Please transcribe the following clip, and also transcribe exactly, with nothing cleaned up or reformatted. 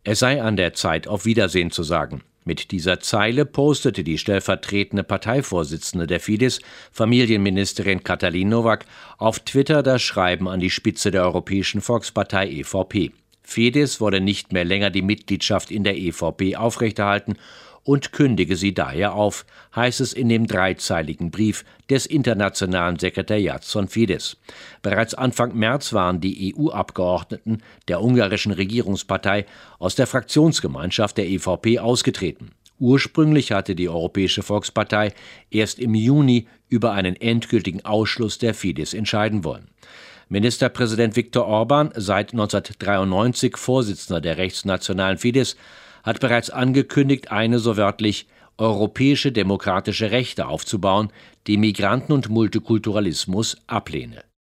Es sei an der Zeit, auf Wiedersehen zu sagen. Mit dieser Zeile postete die stellvertretende Parteivorsitzende der Fidesz, Familienministerin Katalin Nowak, auf Twitter das Schreiben an die Spitze der Europäischen Volkspartei E V P. Fidesz wolle nicht mehr länger die Mitgliedschaft in der E V P aufrechterhalten und kündige sie daher auf, heißt es in dem dreizeiligen Brief des internationalen Sekretariats von Fidesz. Bereits Anfang März waren die E U-Abgeordneten der ungarischen Regierungspartei aus der Fraktionsgemeinschaft der E V P ausgetreten. Ursprünglich hatte die Europäische Volkspartei erst im Juni über einen endgültigen Ausschluss der Fidesz entscheiden wollen. Ministerpräsident Viktor Orbán, seit neunzehnhundertdreiundneunzig Vorsitzender der rechtsnationalen Fidesz, hat bereits angekündigt, eine so wörtlich europäische demokratische Rechte aufzubauen, die Migranten und Multikulturalismus ablehne.